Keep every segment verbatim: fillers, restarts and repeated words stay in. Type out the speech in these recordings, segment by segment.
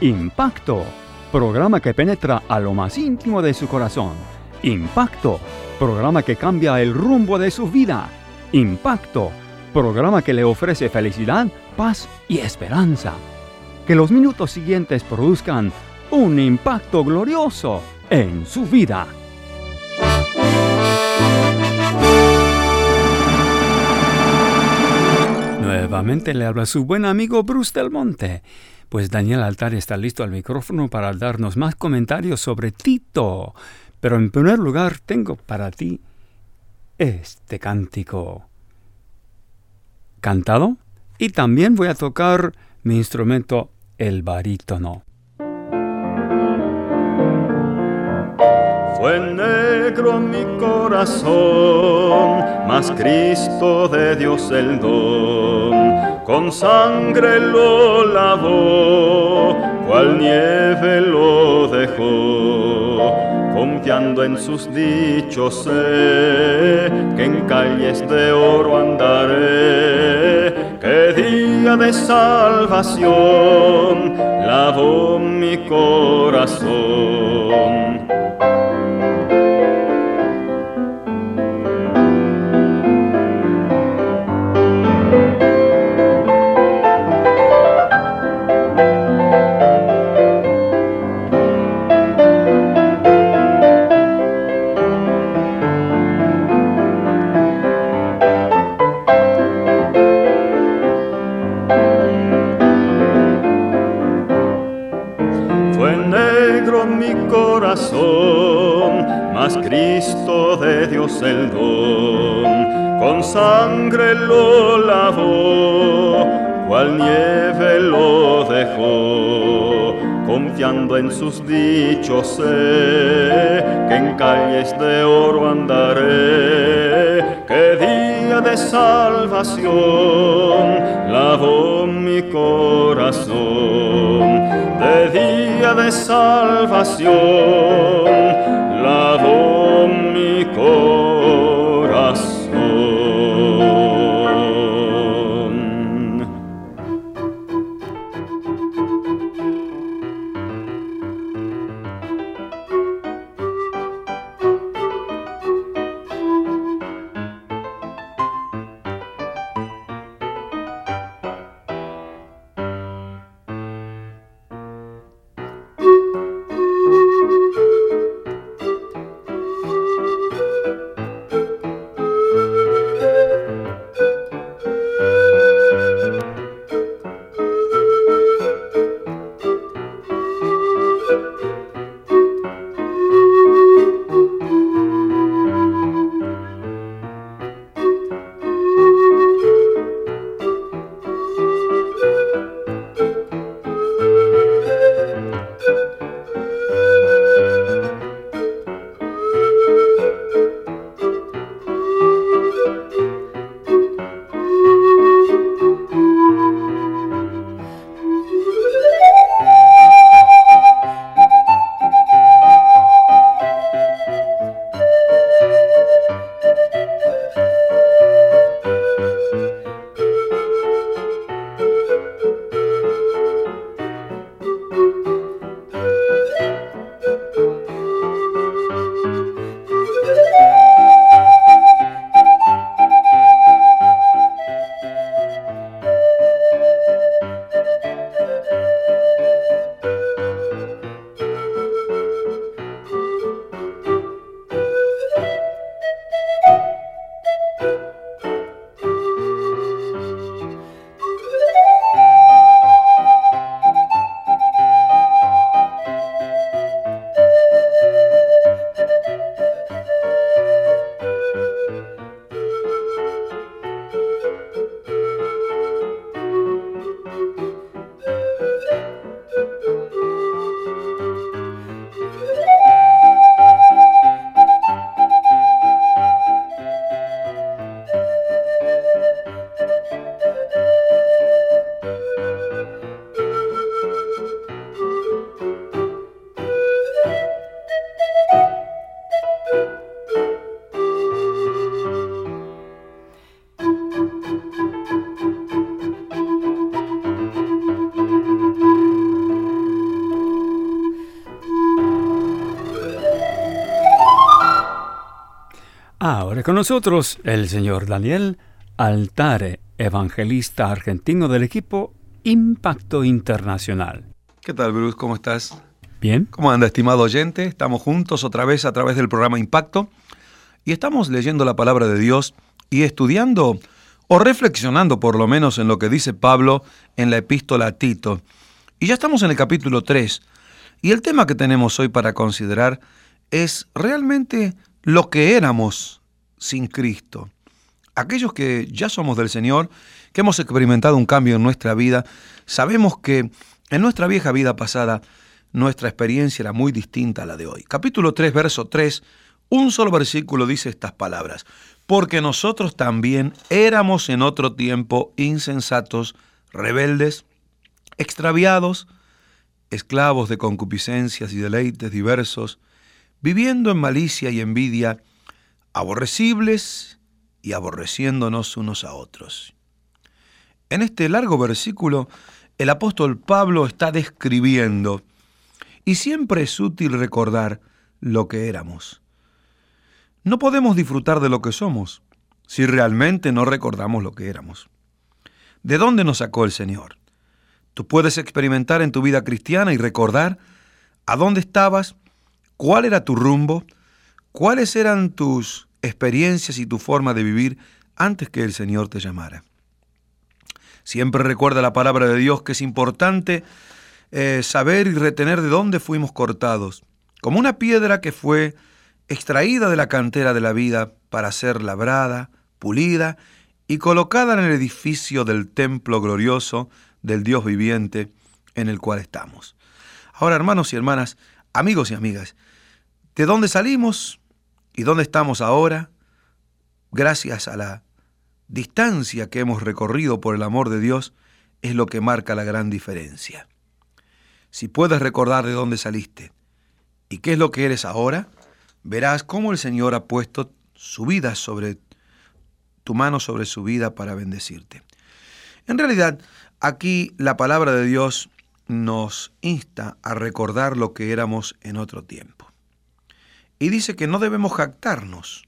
Impacto, programa que penetra a lo más íntimo de su corazón. Impacto, programa que cambia el rumbo de su vida. Impacto, programa que le ofrece felicidad, paz y esperanza. Que los minutos siguientes produzcan un impacto glorioso en su vida. Nuevamente le habla su buen amigo Bruce Del Monte. Pues Daniel Altar está listo al micrófono para darnos más comentarios sobre Tito. Pero en primer lugar tengo para ti este cántico cantado y también voy a tocar mi instrumento, el barítono. Fue negro mi corazón, mas Cristo de Dios el don, con sangre lo lavó, cual nieve lo dejó. Confiando en sus dichos sé, que en calles de oro andaré, que día de salvación lavó mi corazón. Mas Cristo de Dios el don, con sangre lo lavó, cual nieve lo dejó. Confiando en sus dichos sé, que en calles de oro andaré, que día de salvación lavó mi corazón. De día de salvación lavó mi corazón. tarde con nosotros el señor Daniel Altare, evangelista argentino del equipo Impacto Internacional. ¿Qué tal, Bruce? ¿Cómo estás? Bien. ¿Cómo anda, estimado oyente? Estamos juntos otra vez a través del programa Impacto y estamos leyendo la palabra de Dios y estudiando o reflexionando por lo menos en lo que dice Pablo en la epístola a Tito. Y ya estamos en el capítulo tres y el tema que tenemos hoy para considerar es realmente lo que éramos sin Cristo. Aquellos que ya somos del Señor, que hemos experimentado un cambio en nuestra vida, sabemos que en nuestra vieja vida pasada nuestra experiencia era muy distinta a la de hoy. Capítulo tres, verso tres, un solo versículo dice estas palabras: porque nosotros también éramos en otro tiempo insensatos, rebeldes, extraviados, esclavos de concupiscencias y deleites diversos, viviendo en malicia y envidia, aborrecibles y aborreciéndonos unos a otros. En este largo versículo, el apóstol Pablo está describiendo, y siempre es útil recordar lo que éramos. No podemos disfrutar de lo que somos si realmente no recordamos lo que éramos. ¿De dónde nos sacó el Señor? Tú puedes experimentar en tu vida cristiana y recordar a dónde estabas, cuál era tu rumbo, cuáles eran tus experiencias y tu forma de vivir antes que el Señor te llamara. Siempre recuerda la palabra de Dios que es importante eh, saber y retener de dónde fuimos cortados, como una piedra que fue extraída de la cantera de la vida para ser labrada, pulida y colocada en el edificio del templo glorioso del Dios viviente en el cual estamos. Ahora, hermanos y hermanas, amigos y amigas, ¿de dónde salimos y dónde estamos ahora? Gracias a la distancia que hemos recorrido por el amor de Dios, es lo que marca la gran diferencia. Si puedes recordar de dónde saliste y qué es lo que eres ahora, verás cómo el Señor ha puesto su vida sobre tu mano sobre su vida para bendecirte. En realidad, aquí la palabra de Dios nos insta a recordar lo que éramos en otro tiempo. Y dice que no debemos jactarnos.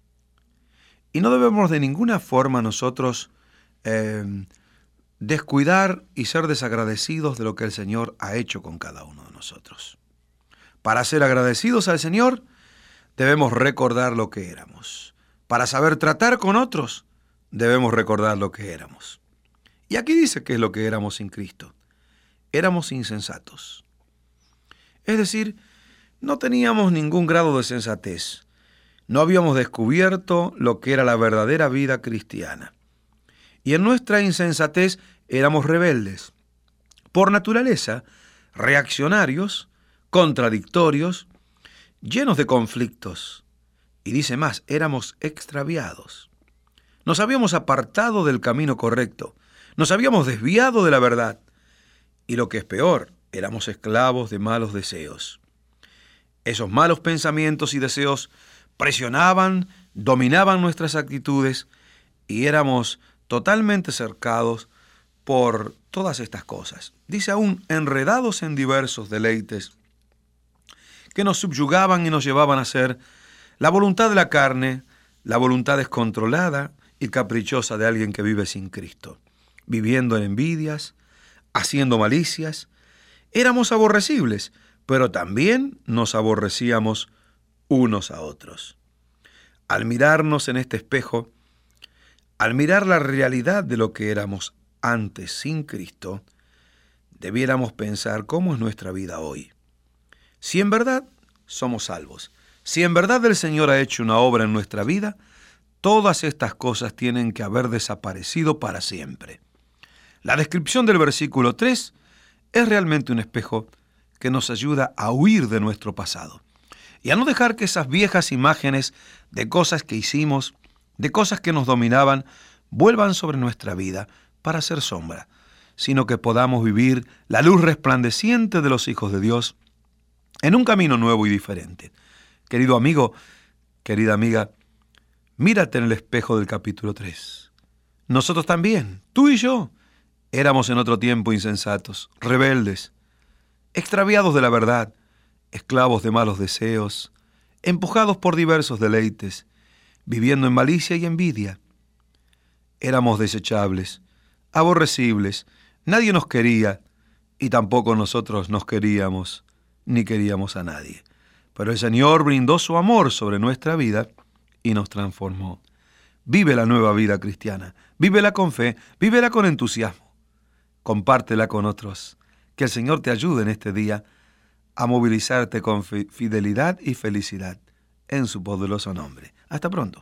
Y no debemos de ninguna forma nosotros eh, descuidar y ser desagradecidos de lo que el Señor ha hecho con cada uno de nosotros. Para ser agradecidos al Señor, debemos recordar lo que éramos. Para saber tratar con otros, debemos recordar lo que éramos. Y aquí dice qué es lo que éramos sin Cristo. Éramos insensatos. Es decir, no teníamos ningún grado de sensatez. No habíamos descubierto lo que era la verdadera vida cristiana. Y en nuestra insensatez éramos rebeldes. Por naturaleza, reaccionarios, contradictorios, llenos de conflictos. Y dice más, éramos extraviados. Nos habíamos apartado del camino correcto. Nos habíamos desviado de la verdad. Y lo que es peor, éramos esclavos de malos deseos. Esos malos pensamientos y deseos presionaban, dominaban nuestras actitudes y éramos totalmente cercados por todas estas cosas. Dice aún, enredados en diversos deleites que nos subyugaban y nos llevaban a hacer la voluntad de la carne, la voluntad descontrolada y caprichosa de alguien que vive sin Cristo, viviendo en envidias, haciendo malicias. Éramos aborrecibles, pero también nos aborrecíamos unos a otros. Al mirarnos en este espejo, al mirar la realidad de lo que éramos antes sin Cristo, debiéramos pensar cómo es nuestra vida hoy. Si en verdad somos salvos, si en verdad el Señor ha hecho una obra en nuestra vida, todas estas cosas tienen que haber desaparecido para siempre. La descripción del versículo tres es realmente un espejo que nos ayuda a huir de nuestro pasado y a no dejar que esas viejas imágenes de cosas que hicimos, de cosas que nos dominaban, vuelvan sobre nuestra vida para hacer sombra, sino que podamos vivir la luz resplandeciente de los hijos de Dios en un camino nuevo y diferente. Querido amigo, querida amiga, mírate en el espejo del capítulo tres. Nosotros también, tú y yo, éramos en otro tiempo insensatos, rebeldes, extraviados de la verdad, esclavos de malos deseos, empujados por diversos deleites, viviendo en malicia y envidia. Éramos desechables, aborrecibles, nadie nos quería y tampoco nosotros nos queríamos, ni queríamos a nadie. Pero el Señor brindó su amor sobre nuestra vida y nos transformó. Vive la nueva vida cristiana, vívela con fe, vívela con entusiasmo, compártela con otros. Que el Señor te ayude en este día a movilizarte con fidelidad y felicidad en su poderoso nombre. Hasta pronto.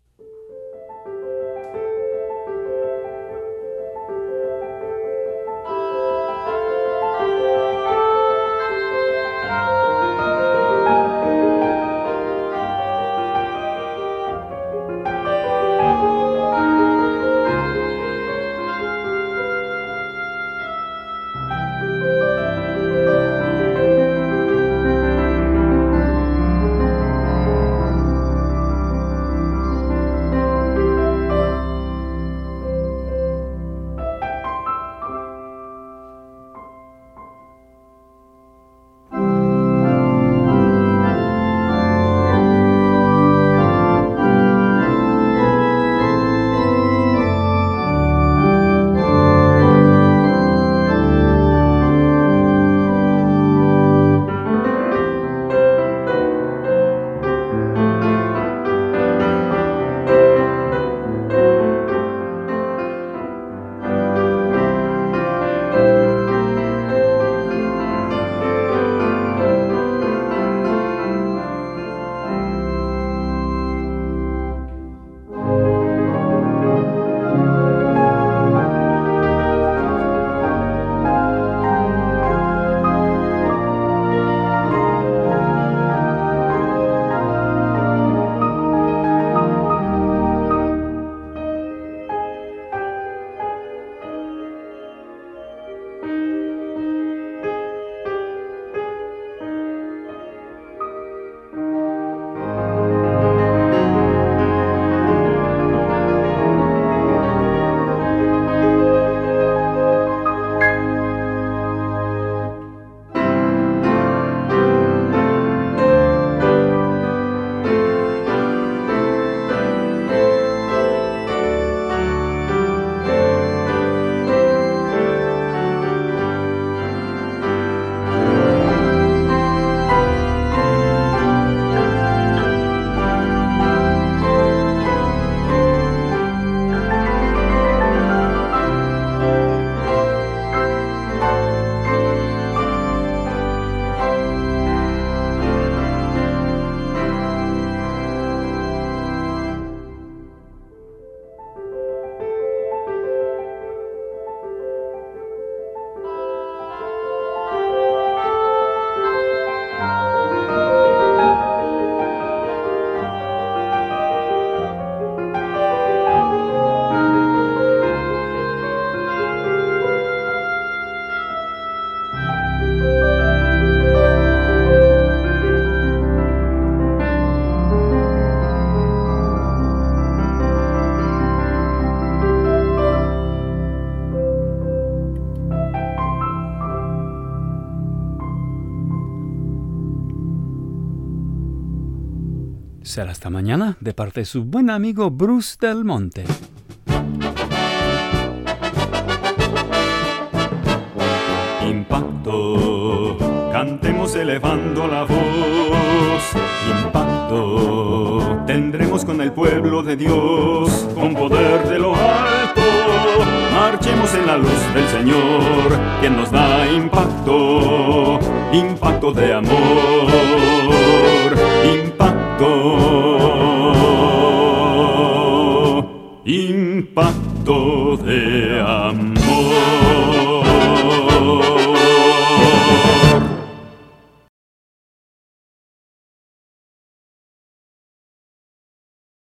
Será hasta mañana de parte de su buen amigo Bruce Del Monte. Impacto, cantemos elevando la voz. Impacto, tendremos con el pueblo de Dios, con poder de lo alto. Marchemos en la luz del Señor, quien nos da impacto, impacto de amor, impacto, impacto de amor.